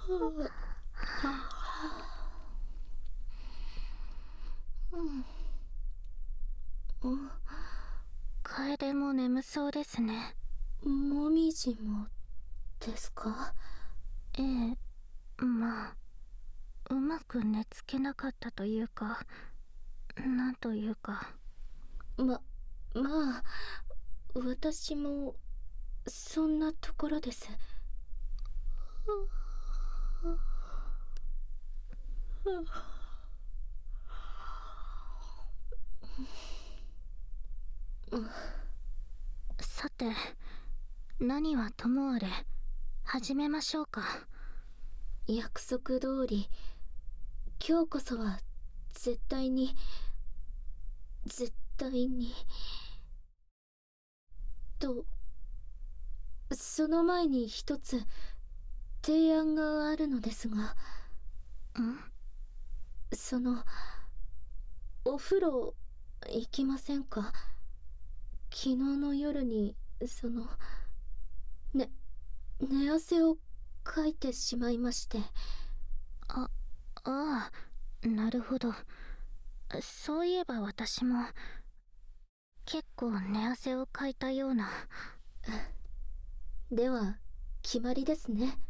楓も眠そうですね。 もみじもですか？ ええ、まあうまく寝つけなかったというか、なんというか。 まあ私もそんなところです。 さて、何はともあれ始めましょうか。 約束通り今日こそは絶対にと、その前に一つ提案があるのですが。その、お風呂行きませんか？昨日の夜にね寝汗をかいてしまいまして。 ああ、なるほど。そういえば私も結構寝汗をかいたような。 では決まりですね。